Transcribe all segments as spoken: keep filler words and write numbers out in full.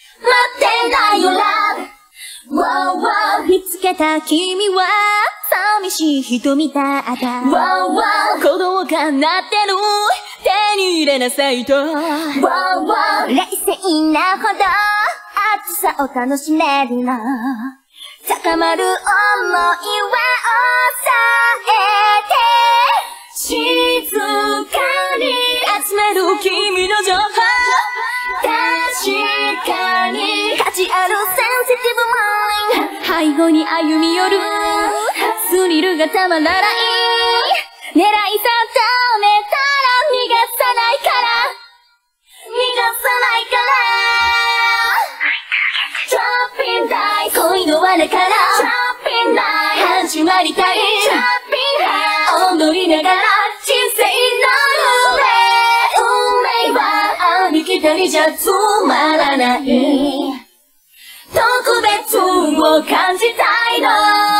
ってないよ Love Wow wow 見つけた君は寂しい人みたいだ Wow wow 鼓動が鳴ってる手に入れなさいと Wow wow 冷静なほど暑さを楽しめるの高まる想いは抑えて静かに集める君の情報確かに価値あるセンシティブマインド背後に歩み寄るスリルがたまらない狙い定めたら逃がさないから逃がさないからトラッピンダイ恋の罠からトラッピンダイ始まりたいトラッピンハイ踊りながら人生の運命は歩きたりじゃつまらない特別を感じたいの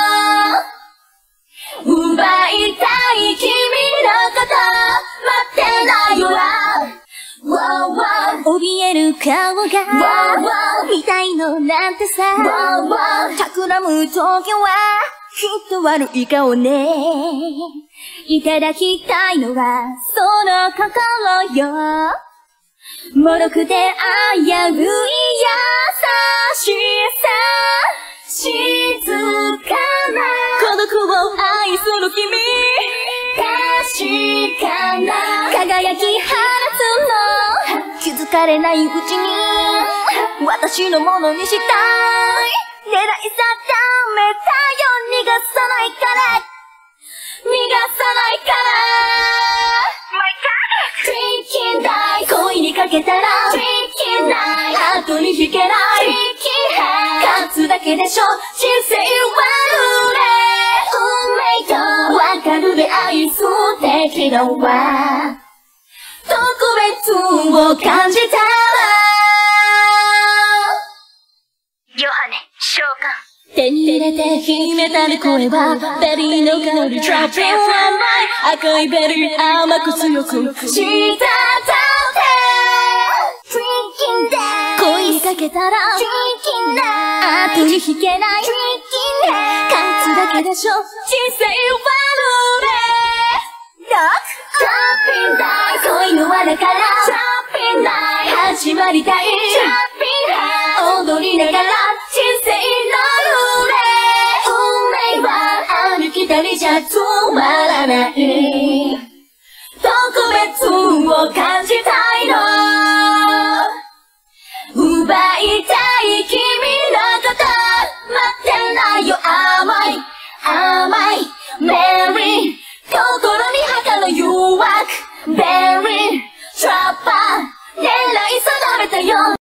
奪いたい君のこと待ってないよ Wow wow 怯える顔が Wow wow 見たいのなんてさ Wow wow 企む時はきっと悪い顔ねいただきたいのはその心よ脆くて危うい優しさ静かな孤独を愛する君確かな輝き放つの気づかれないうちに私のものにしたい狙い定めたよ逃がさないから逃がさないから My God トリッキンダイ恋にかけたらトリッキンダイ後に引けないトリッキンハイ勝つだけでしょ人生は運命とわかるで愛すてきのは特別を感じたヨハネ召喚手に入れて秘めたる声はベリーの香り Dropping one line 赤いベリー甘く強く滴ってDrinking down 恋にかけたら Drinking down 後に引けない Drinking down 勝つだけでしょ人生はルーレ Rock Dropping down 恋の罠から Dropping down 始まりたい Dropping down 踊りながら人生のルーレ運命は歩きたりじゃつまらない特別を感じたいの奪いたい君のこと待ってないよ甘い甘いメリー心に墓の誘惑ベリートラッパー狙い定めたよ